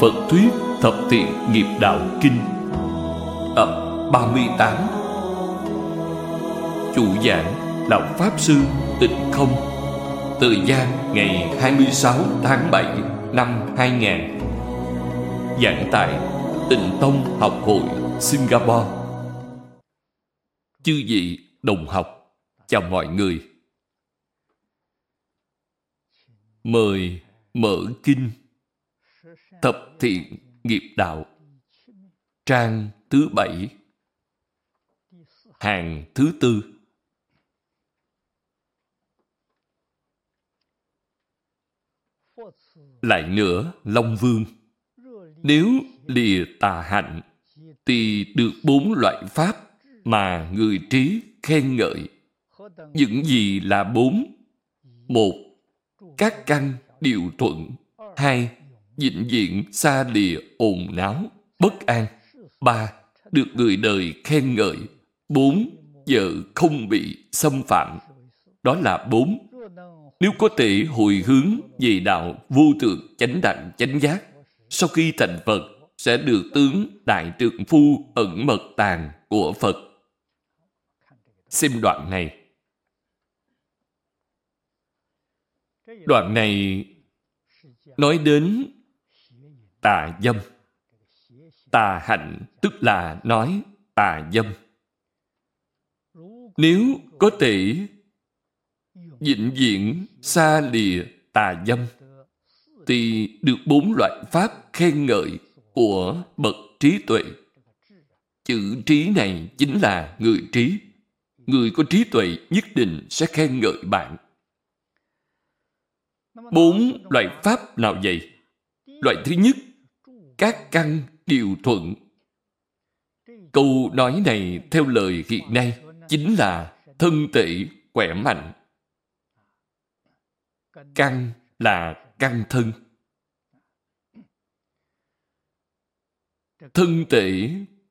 Phật thuyết Thập Thiện Nghiệp Đạo Kinh tập 38. Chủ giảng Lão Pháp Sư Tịnh Không. Thời gian ngày 26 tháng 7 năm 2000. Giảng tại Tịnh Tông Học Hội Singapore. Chư vị đồng học, chào mọi người. Mời mở kinh Thập Thiện Nghiệp Đạo, trang thứ 7, hàng thứ 4. Lại nữa, Long Vương, nếu lìa tà hạnh thì được 4 loại pháp mà người trí khen ngợi. Những gì là 4? 1. Các căn điều thuận. 2. Vĩnh viễn xa lìa ồn náo, bất an. 3. Được người đời khen ngợi. 4. Vợ không bị xâm phạm. Đó là 4. Nếu có thể hồi hướng về đạo vô thượng chánh đẳng chánh giác, sau khi thành Phật sẽ được tướng đại trượng phu ẩn mật tàng của Phật. Xem đoạn này. Đoạn này nói đến tà dâm. Tà hạnh tức là nói tà dâm. Nếu có thể vĩnh viễn xa lìa tà dâm thì được 4 loại pháp khen ngợi của bậc trí tuệ. Chữ trí này chính là người trí. Người có trí tuệ nhất định sẽ khen ngợi bạn. 4 loại pháp nào vậy? Loại thứ nhất, các căn điều thuận. Câu nói này theo lời hiện nay chính là thân thể khỏe mạnh. Căn là căn thân. Thân thể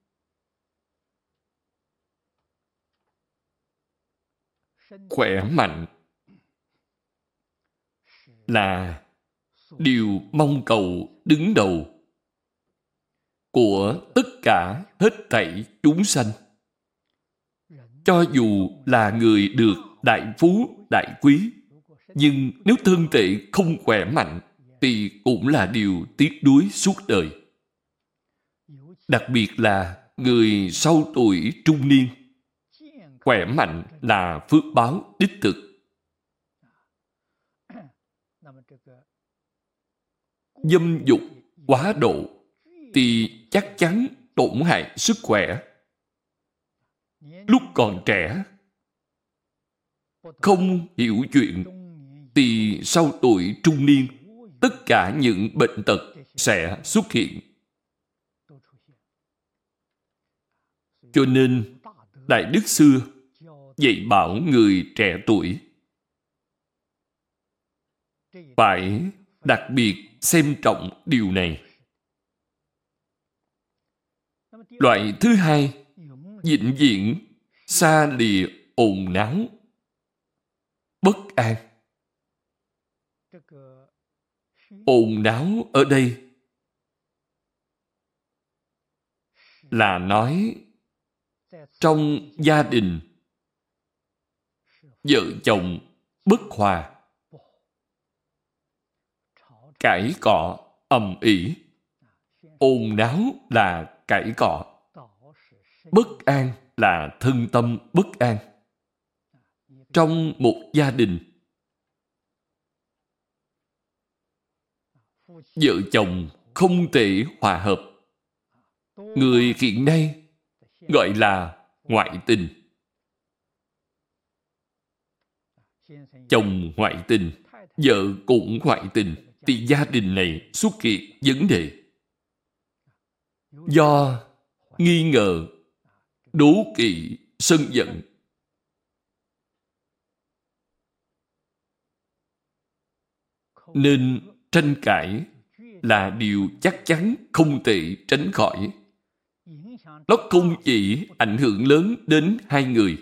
khỏe mạnh là điều mong cầu đứng đầu của tất cả hết thảy chúng sanh. Cho dù là người được đại phú, đại quý, nhưng nếu thân thể không khỏe mạnh thì cũng là điều tiếc nuối suốt đời. Đặc biệt là người sau tuổi trung niên, khỏe mạnh là phước báo đích thực. Dâm dục quá độ thì chắc chắn tổn hại sức khỏe. Lúc còn trẻ, không hiểu chuyện thì sau tuổi trung niên, tất cả những bệnh tật sẽ xuất hiện. Cho nên, Đại Đức xưa dạy bảo người trẻ tuổi phải đặc biệt xem trọng điều này. Loại thứ hai, vĩnh viễn xa lìa ồn náo, bất an. Ồn náo ở đây là nói trong gia đình vợ chồng bất hòa, cãi cọ ầm ĩ. Ồn náo là cãi cọ, bất an là thân tâm bất an. Trong một gia đình, vợ chồng không thể hòa hợp. Người hiện nay gọi là ngoại tình. Chồng ngoại tình, vợ cũng ngoại tình, thì gia đình này xuất hiện vấn đề. Do nghi ngờ, đố kỵ, sân giận. Nên tranh cãi là điều chắc chắn không thể tránh khỏi. Nó không chỉ ảnh hưởng lớn đến hai người,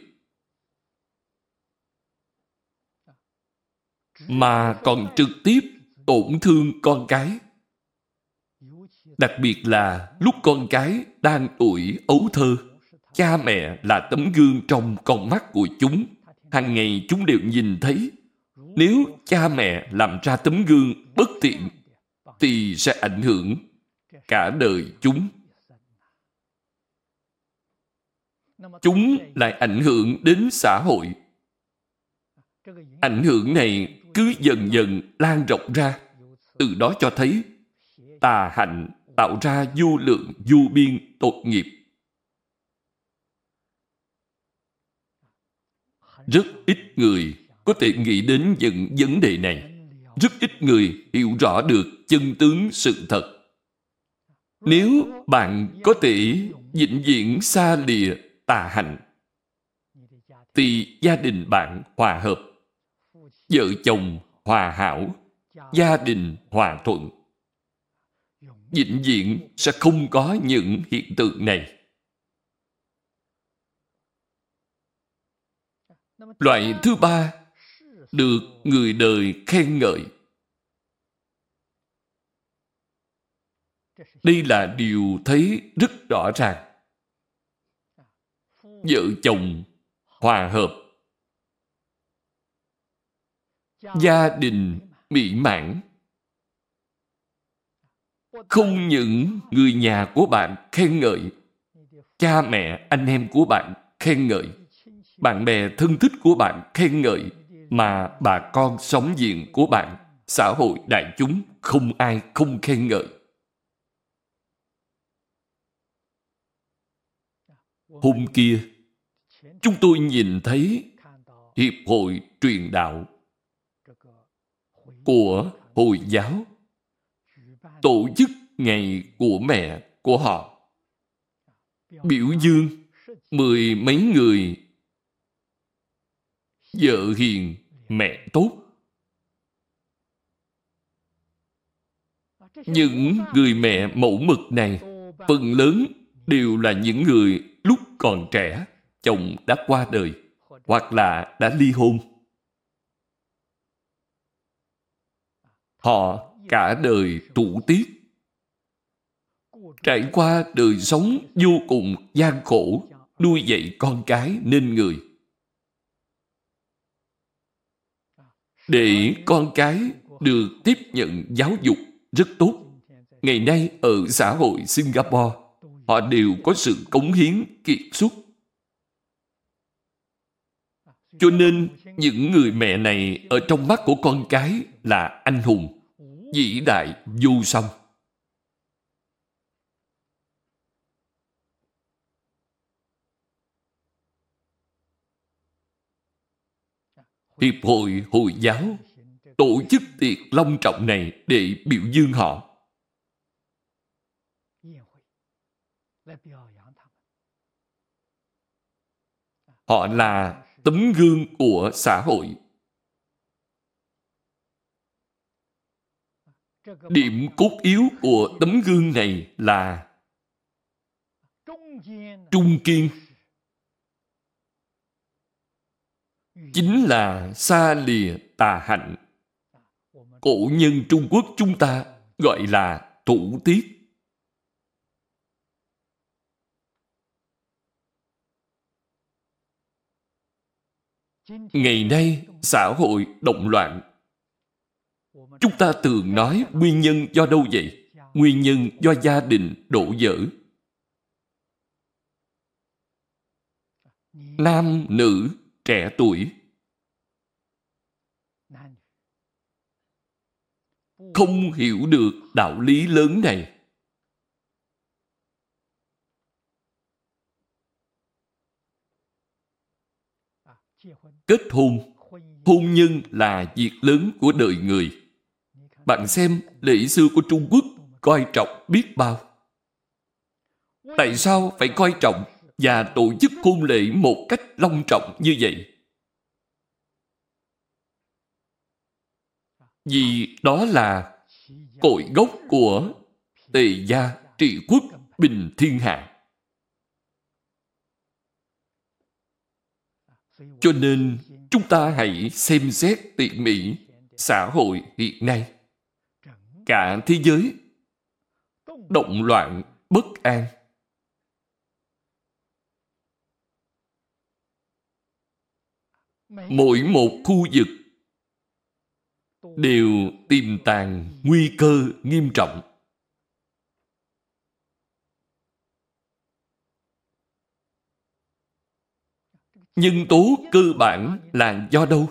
mà còn trực tiếp tổn thương con cái. Đặc biệt là lúc con cái đang tuổi ấu thơ, cha mẹ là tấm gương trong con mắt của chúng. Hàng ngày chúng đều nhìn thấy. Nếu cha mẹ làm ra tấm gương bất thiện, thì sẽ ảnh hưởng cả đời chúng. Chúng lại ảnh hưởng đến xã hội. Ảnh hưởng này cứ dần dần lan rộng ra. Từ đó cho thấy tà hạnh tạo ra vô lượng vô biên tội nghiệp. Rất ít người có thể nghĩ đến những vấn đề này. Rất ít người hiểu rõ được chân tướng sự thật. Nếu bạn có thể vĩnh viễn xa lìa tà hạnh, thì gia đình bạn hòa hợp, vợ chồng hòa hảo, gia đình hòa thuận. Vĩnh viễn sẽ không có những hiện tượng này. Loại thứ ba, được người đời khen ngợi. Đây là điều thấy rất rõ ràng. Vợ chồng hòa hợp, gia đình mỹ mãn. Không những người nhà của bạn khen ngợi, cha mẹ, anh em của bạn khen ngợi, bạn bè thân thích của bạn khen ngợi, mà bà con xóm giềng của bạn, xã hội đại chúng, không ai không khen ngợi. Hôm kia, chúng tôi nhìn thấy Hiệp hội Truyền đạo của Hồi giáo tổ chức ngày của mẹ của họ, biểu dương 10 mấy người vợ hiền, mẹ tốt. Những người mẹ mẫu mực này phần lớn đều là những người lúc còn trẻ chồng đã qua đời hoặc là đã ly hôn. Họ cả đời thủ tiết, trải qua đời sống vô cùng gian khổ, nuôi dạy con cái nên người. Để con cái được tiếp nhận giáo dục rất tốt. Ngày nay ở xã hội Singapore, họ đều có sự cống hiến kiệt xuất. Cho nên những người mẹ này ở trong mắt của con cái là anh hùng, vĩ đại vô song. Hiệp hội Hồi giáo tổ chức tiệc long trọng này để biểu dương họ. Họ là tấm gương của xã hội. Điểm cốt yếu của tấm gương này là trung kiên, chính là xa lìa tà hạnh. Cổ nhân Trung Quốc chúng ta gọi là thủ tiết. Ngày nay, xã hội động loạn. Chúng ta thường nói nguyên nhân do đâu vậy? Nguyên nhân do gia đình đổ vỡ. Nam, nữ, trẻ tuổi không hiểu được đạo lý lớn này. Kết hôn, hôn nhân là việc lớn của đời người. Bạn xem lễ xưa của Trung Quốc coi trọng biết bao. Tại sao phải coi trọng và tổ chức hôn lễ một cách long trọng như vậy? Vì đó là cội gốc của Tề gia trị quốc bình thiên hạ. Cho nên chúng ta hãy xem xét tỉ mỉ xã hội hiện nay. Cả thế giới động loạn, bất an. Mỗi một khu vực đều tiềm tàng nguy cơ nghiêm trọng. Nhân tố cơ bản là do đâu?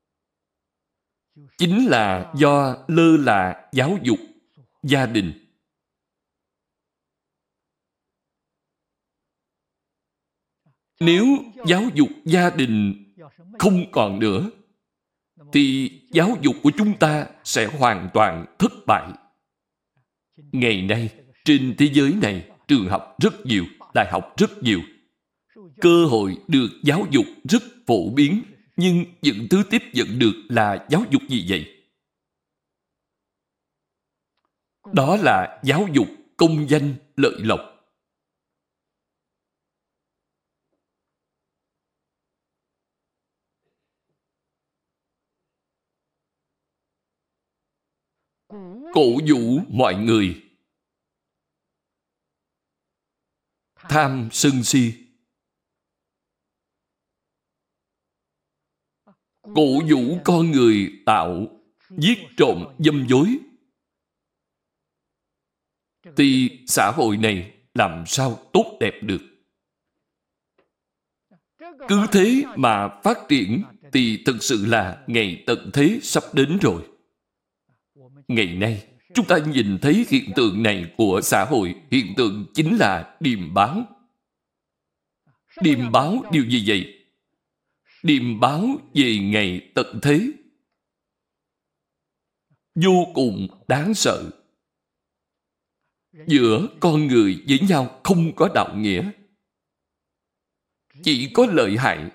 Chính là do lơ là giáo dục gia đình. Nếu giáo dục gia đình không còn nữa, thì giáo dục của chúng ta sẽ hoàn toàn thất bại. Ngày nay, trên thế giới này, trường học rất nhiều, đại học rất nhiều. Cơ hội được giáo dục rất phổ biến, nhưng những thứ tiếp nhận được là giáo dục gì vậy? Đó là giáo dục công danh lợi lộc. Cổ vũ mọi người tham sân si, cổ vũ con người tạo giết trộm dâm dối, thì xã hội này làm sao tốt đẹp được? Cứ thế mà phát triển thì thực sự là ngày tận thế sắp đến rồi. Ngày nay, chúng ta nhìn thấy hiện tượng này của xã hội, hiện tượng chính là điềm báo. Điềm báo điều gì vậy? Điềm báo về ngày tận thế. Vô cùng đáng sợ. Giữa con người với nhau không có đạo nghĩa. Chỉ có lợi hại.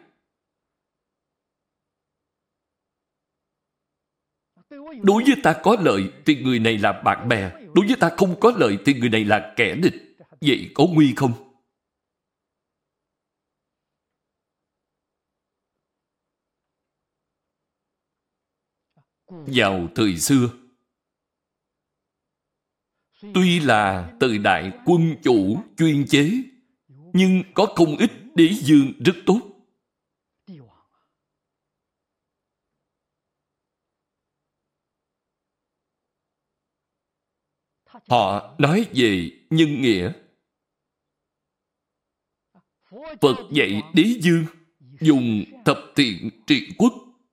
Đối với ta có lợi thì người này là bạn bè. Đối với ta không có lợi thì người này là kẻ địch. Vậy có nguy không? Vào thời xưa, tuy là thời đại quân chủ chuyên chế, nhưng có không ít đế vương rất tốt. Họ nói về nhân nghĩa. Phật dạy đế vương dùng thập thiện trị quốc.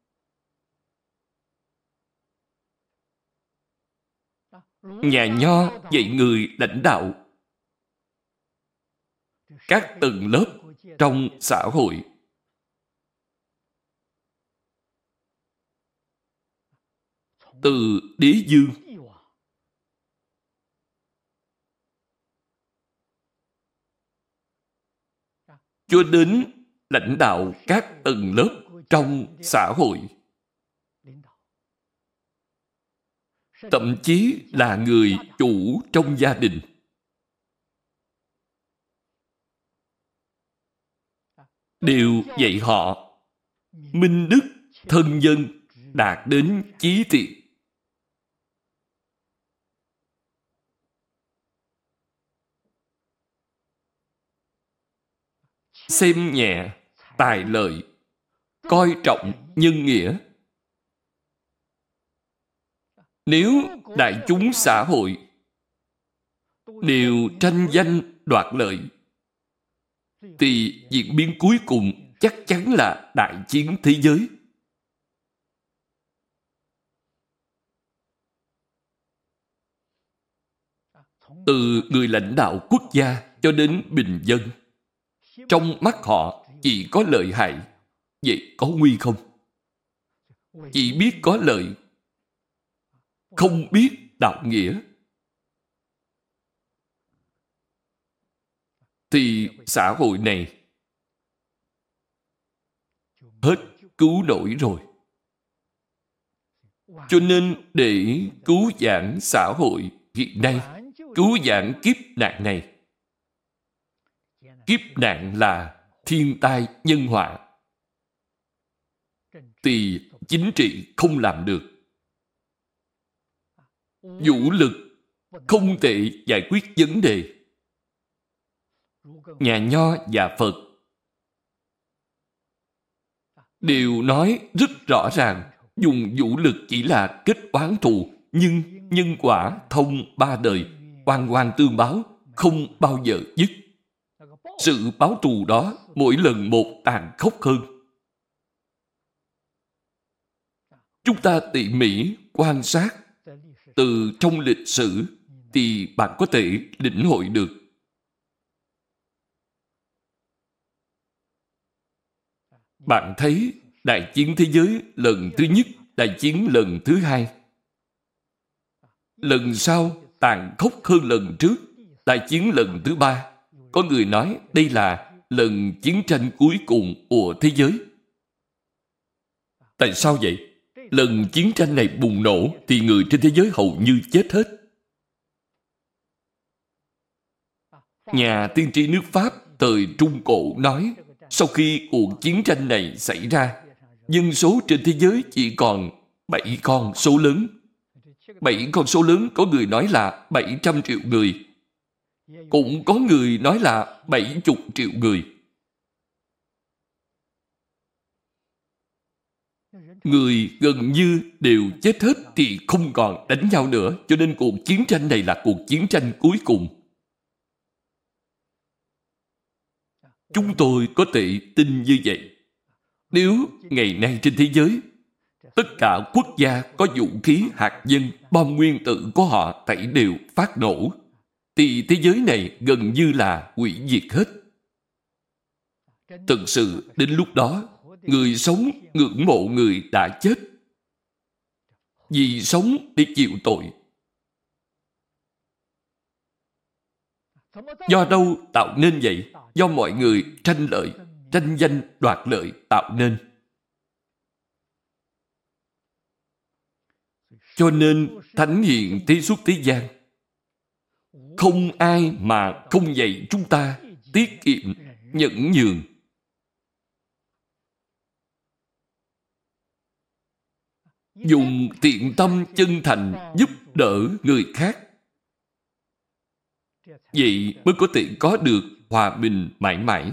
Nhà Nho dạy người lãnh đạo các tầng lớp trong xã hội. Từ đế vương cho đến lãnh đạo các tầng lớp trong xã hội. Thậm chí là người chủ trong gia đình. Đều dạy họ minh đức, thân dân, đạt đến chí thiện. Xem nhẹ tài lợi, coi trọng nhân nghĩa. Nếu đại chúng xã hội đều tranh danh đoạt lợi, thì diễn biến cuối cùng chắc chắn là đại chiến thế giới. Từ người lãnh đạo quốc gia cho đến bình dân, trong mắt họ chỉ có lợi hại. Vậy có nguy không? Chỉ biết có lợi, không biết đạo nghĩa, thì xã hội này hết cứu nổi rồi. Cho nên để cứu vãn xã hội hiện nay, cứu vãn kiếp nạn này. Kiếp nạn là thiên tai nhân họa, thì chính trị không làm được. Vũ lực không thể giải quyết vấn đề. Nhà Nho và Phật đều nói rất rõ ràng, dùng vũ lực chỉ là kết oán thù, nhưng nhân quả thông ba đời, oan oan tương báo, không bao giờ dứt. Sự báo thù đó mỗi lần một tàn khốc hơn. Chúng ta tỉ mỉ quan sát từ trong lịch sử thì bạn có thể lĩnh hội được. Bạn thấy đại chiến thế giới lần thứ nhất, đại chiến lần thứ hai. Lần sau tàn khốc hơn lần trước, đại chiến lần thứ ba. Có người nói đây là lần chiến tranh cuối cùng của thế giới. Tại sao vậy? Lần chiến tranh này bùng nổ thì người trên thế giới hầu như chết hết. Nhà tiên tri nước Pháp thời Trung Cổ nói, sau khi cuộc chiến tranh này xảy ra, dân số trên thế giới chỉ còn 7 con số lớn. 7 con số lớn có người nói là 700 triệu người. Cũng có người nói là 70 triệu người. Người gần như đều chết hết thì không còn đánh nhau nữa, cho nên cuộc chiến tranh này là cuộc chiến tranh cuối cùng. Chúng tôi có thể tin như vậy. Nếu ngày nay trên thế giới, tất cả quốc gia có vũ khí hạt nhân, bom nguyên tử của họ thảy đều phát nổ, thì thế giới này gần như là hủy diệt hết. Thực sự đến lúc đó, người sống ngưỡng mộ người đã chết, vì sống để chịu tội. Do đâu tạo nên vậy? Do mọi người tranh lợi, tranh danh đoạt lợi tạo nên. Cho nên thánh hiền thế xuất thế gian, không ai mà không dạy chúng ta tiết kiệm, nhẫn nhường. Dùng thiện tâm chân thành giúp đỡ người khác. Vậy mới có thể có được hòa bình mãi mãi.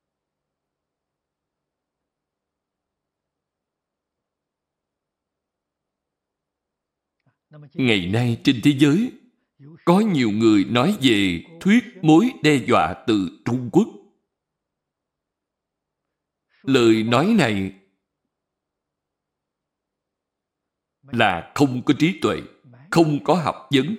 Ngày nay trên thế giới, có nhiều người nói về thuyết mối đe dọa từ Trung Quốc. Lời nói này là không có trí tuệ, không có học vấn.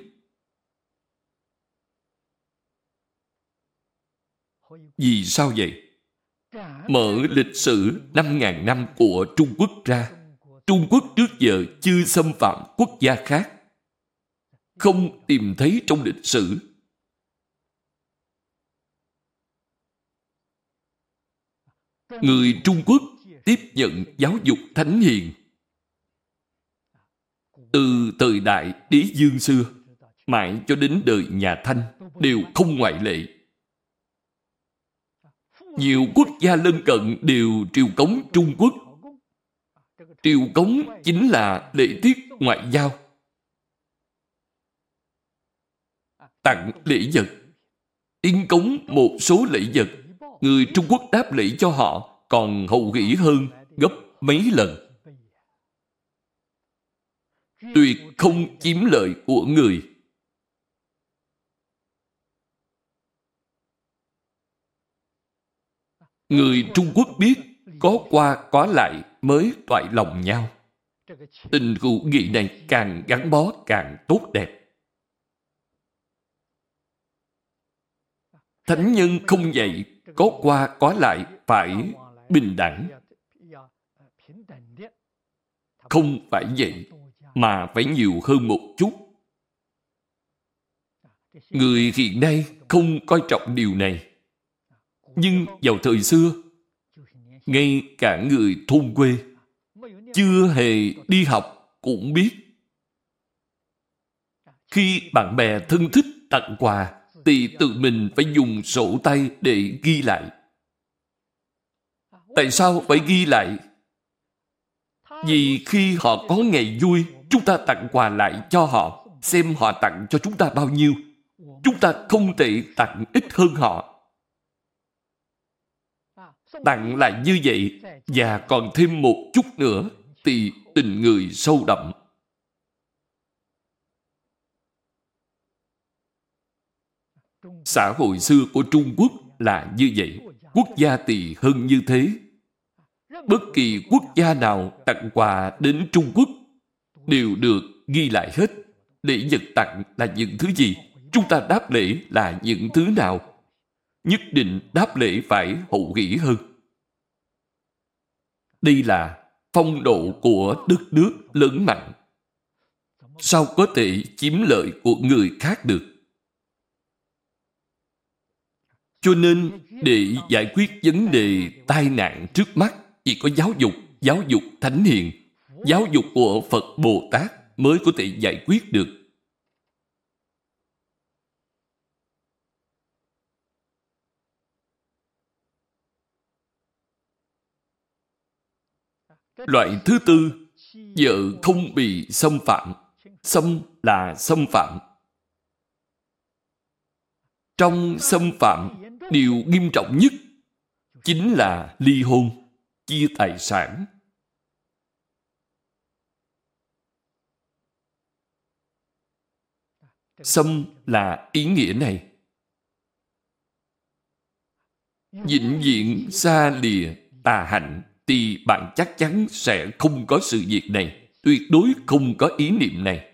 Vì sao vậy? Mở lịch sử 5.000 năm của Trung Quốc ra, Trung Quốc trước giờ chưa xâm phạm quốc gia khác. Không tìm thấy trong lịch sử. Người Trung Quốc tiếp nhận giáo dục thánh hiền. Từ thời đại Đế Dương xưa, mãi cho đến đời nhà Thanh, đều không ngoại lệ. Nhiều quốc gia lân cận đều triều cống Trung Quốc. Triều cống chính là lễ tiết ngoại giao. Tặng lễ vật, in cống một số lễ vật, người Trung Quốc đáp lễ cho họ còn hậu hỷ hơn gấp mấy lần. Tuyệt không chiếm lợi của người. Người Trung Quốc biết có qua có lại mới toại lòng nhau. Tình hữu nghị này càng gắn bó càng tốt đẹp. Thánh nhân không dạy có qua có lại phải bình đẳng. Không phải vậy, mà phải nhiều hơn một chút. Người hiện nay không coi trọng điều này. Nhưng vào thời xưa, ngay cả người thôn quê, chưa hề đi học cũng biết. Khi bạn bè thân thích tặng quà, thì tự mình phải dùng sổ tay để ghi lại. Tại sao phải ghi lại? Vì khi họ có ngày vui, chúng ta tặng quà lại cho họ. xem họ tặng cho chúng ta bao nhiêu. Chúng ta không thể tặng ít hơn họ. Tặng là như vậy, và còn thêm một chút nữa, thì tình người sâu đậm. Xã hội xưa của Trung Quốc là như vậy. Quốc gia tỳ hơn như thế. Bất kỳ quốc gia nào tặng quà đến Trung Quốc đều được ghi lại hết. Lễ vật tặng là những thứ gì? Chúng ta đáp lễ là những thứ nào? Nhất định đáp lễ phải hậu hỷ hơn. Đây là phong độ của đất nước lớn mạnh. Sao có thể chiếm lợi của người khác được? Cho nên, để giải quyết vấn đề tai nạn trước mắt, chỉ có giáo dục thánh hiền, giáo dục của Phật Bồ Tát mới có thể giải quyết được. Loại thứ tư, vợ không bị xâm phạm. Xâm là xâm phạm. Trong xâm phạm, điều nghiêm trọng nhất chính là ly hôn, chia tài sản. Xâm là ý nghĩa này. Vĩnh viễn xa lìa tà hạnh, thì bạn chắc chắn sẽ không có sự việc này. Tuyệt đối không có ý niệm này.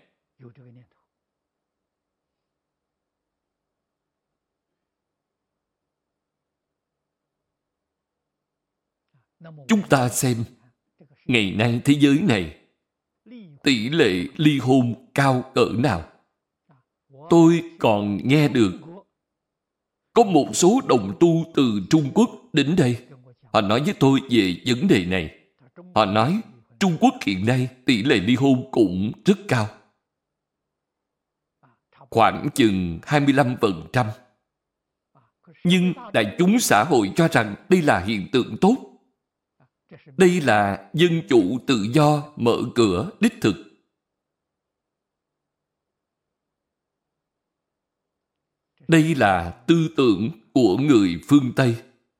Chúng ta xem, ngày nay thế giới này, tỷ lệ ly hôn cao cỡ nào? Tôi còn nghe được có một số đồng tu từ Trung Quốc đến đây. Họ nói với tôi về vấn đề này. Họ nói Trung Quốc hiện nay tỷ lệ ly hôn cũng rất cao. Khoảng chừng 25%. Nhưng đại chúng xã hội cho rằng đây là hiện tượng tốt. Đây là dân chủ tự do mở cửa đích thực. Đây là tư tưởng của người phương Tây.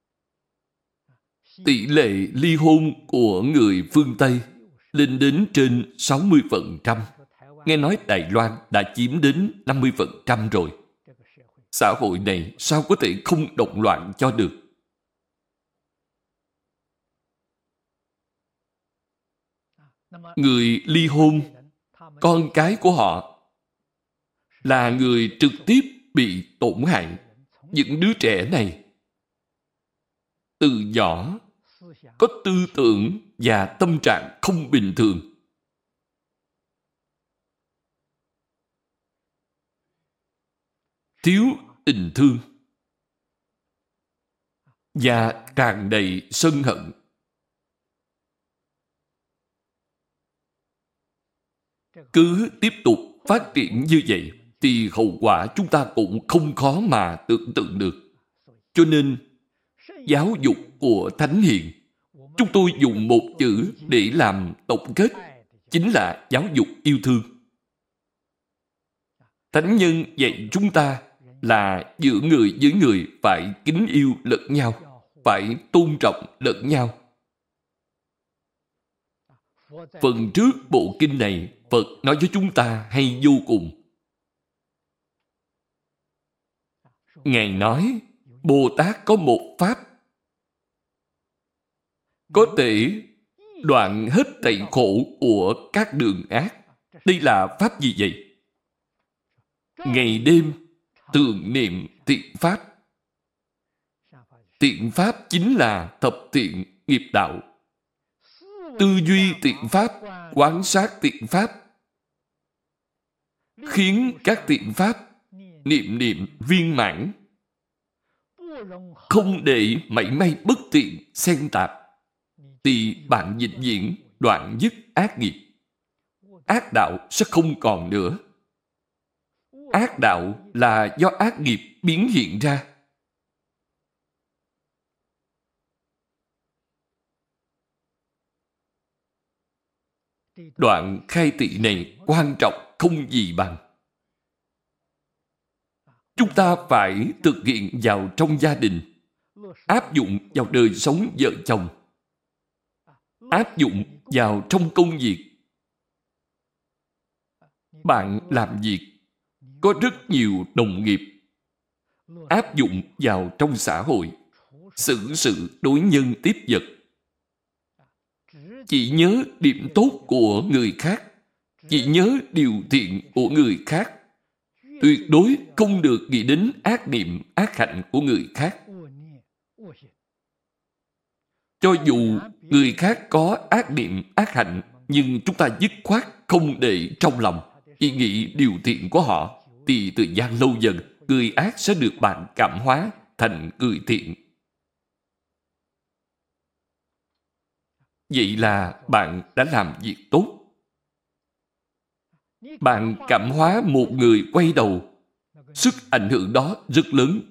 Tỷ lệ ly hôn của người phương Tây lên đến trên 60%. Nghe nói Đài Loan đã chiếm đến 50% rồi. Xã hội này sao có thể không động loạn cho được? Người ly hôn, con cái của họ là người trực tiếp bị tổn hại. Những đứa trẻ này từ nhỏ có tư tưởng và tâm trạng không bình thường. Thiếu tình thương và tràn đầy sân hận. Cứ tiếp tục phát triển như vậy thì hậu quả chúng ta cũng không khó mà tưởng tượng được. Cho nên, giáo dục của Thánh Hiền, chúng tôi dùng một chữ để làm tổng kết, chính là giáo dục yêu thương. Thánh nhân dạy chúng ta là giữa người với người phải kính yêu lẫn nhau, phải tôn trọng lẫn nhau. Phần trước bộ kinh này, Phật nói với chúng ta hay vô cùng. Ngài nói, Bồ Tát có một pháp có thể đoạn hết thảy khổ của các đường ác. Đây là pháp gì vậy? Ngày đêm thường niệm thiện pháp. Thiện pháp chính là thập thiện nghiệp đạo. Tư duy thiện pháp, quán sát thiện pháp, khiến các thiện pháp niệm niệm viên mãn, không để mảy may bất thiện xen tạp, thì bạn vĩnh viễn đoạn dứt ác nghiệp. Ác đạo sẽ không còn nữa. Ác đạo là do ác nghiệp biến hiện ra. Đoạn khai thị này quan trọng không gì bằng. chúng ta phải thực hiện vào trong gia đình, áp dụng vào đời sống vợ chồng, áp dụng vào trong công việc. Bạn làm việc, có rất nhiều đồng nghiệp, áp dụng vào trong xã hội, xử sự đối nhân tiếp vật. Chỉ nhớ điểm tốt của người khác, chỉ nhớ điều thiện của người khác, tuyệt đối không được nghĩ đến ác niệm, ác hạnh của người khác. Cho dù người khác có ác niệm, ác hạnh, nhưng chúng ta dứt khoát không để trong lòng, chỉ nghĩ điều thiện của họ, thì thời gian lâu dần, người ác sẽ được bạn cảm hóa thành người thiện. Vậy là bạn đã làm việc tốt. Bạn cảm hóa một người quay đầu, sức ảnh hưởng đó rất lớn.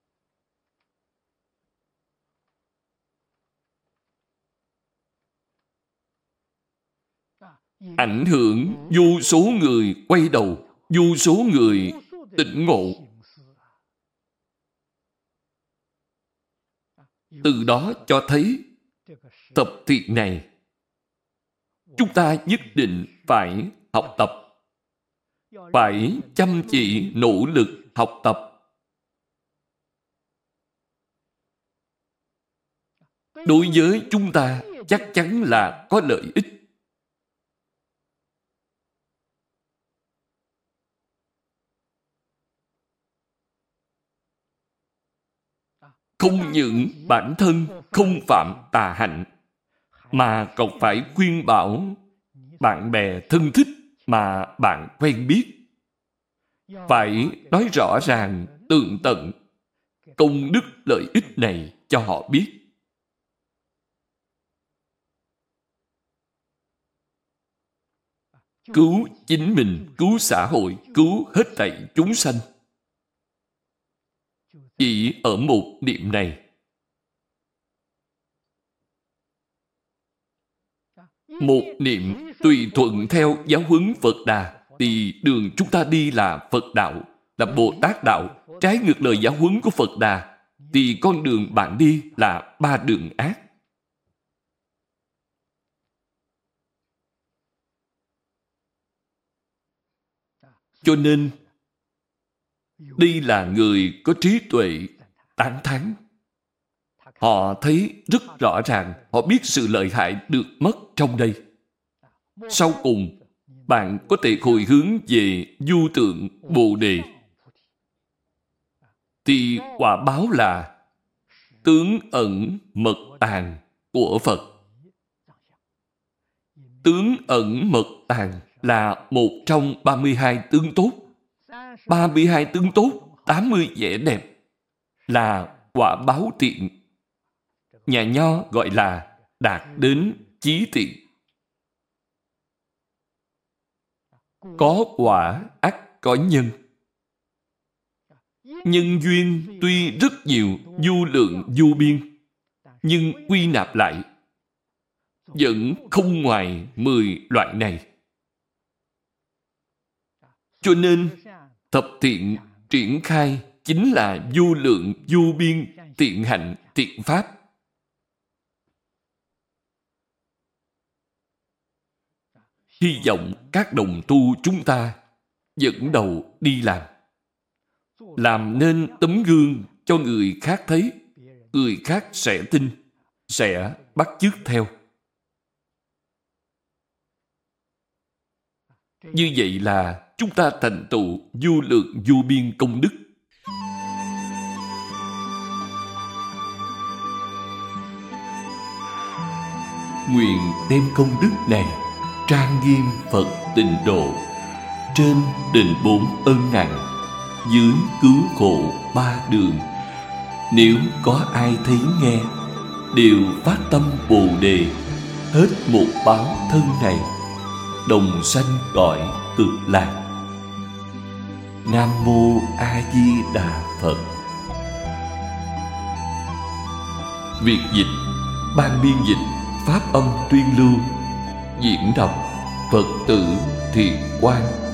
Ảnh hưởng vô số người quay đầu, vô số người tỉnh ngộ. Từ đó cho thấy tập thiện này chúng ta nhất định phải học tập, phải chăm chỉ nỗ lực học tập. Đối với chúng ta chắc chắn là có lợi ích. Không những bản thân không phạm tà hạnh, mà còn phải khuyên bảo bạn bè thân thích mà bạn quen biết. Phải nói rõ ràng, tường tận công đức lợi ích này cho họ biết. Cứu chính mình, cứu xã hội, cứu hết thảy chúng sanh. Chỉ ở một niệm này. Một niệm tùy thuận theo giáo huấn Phật Đà, thì đường chúng ta đi là Phật đạo, là Bồ Tát đạo. Trái ngược lời giáo huấn của Phật Đà, thì con đường bạn đi là ba đường ác. Cho nên, đây là người có trí tuệ tán thán. Họ thấy rất rõ ràng, họ biết sự lợi hại được mất trong đây. Sau cùng, bạn có thể hồi hướng về vô tượng Bồ Đề. Thì quả báo là tướng ẩn mật tàng của Phật. Tướng ẩn mật tàng là một trong 32 tướng tốt. 32 tướng tốt, 80 vẻ đẹp là quả báo thiện. Nhà Nho gọi là đạt đến chí thiện. Có quả ắt có nhân. Nhân duyên tuy rất nhiều, vô lượng vô biên, nhưng quy nạp lại vẫn không ngoài 10 loại này. Cho nên thập thiện triển khai chính là vô lượng vô biên thiện hạnh thiện pháp. Hy vọng các đồng tu chúng ta dẫn đầu đi làm nên tấm gương cho người khác thấy, người khác sẽ tin, sẽ bắt chước theo. Như vậy là chúng ta thành tựu vô lượng vô biên công đức. Nguyện đem công đức này trang nghiêm Phật Tịnh Độ, trên đền 4 ân nặng, dưới cứu khổ 3 đường. Nếu có ai thấy nghe, đều phát tâm Bồ Đề, hết một báo thân này, đồng sanh cõi Cực Lạc. Nam Mô A Di Đà Phật. Việt dịch, ban biên dịch Pháp âm tuyên lưu, diễn đọc Phật tử Thiện Quang.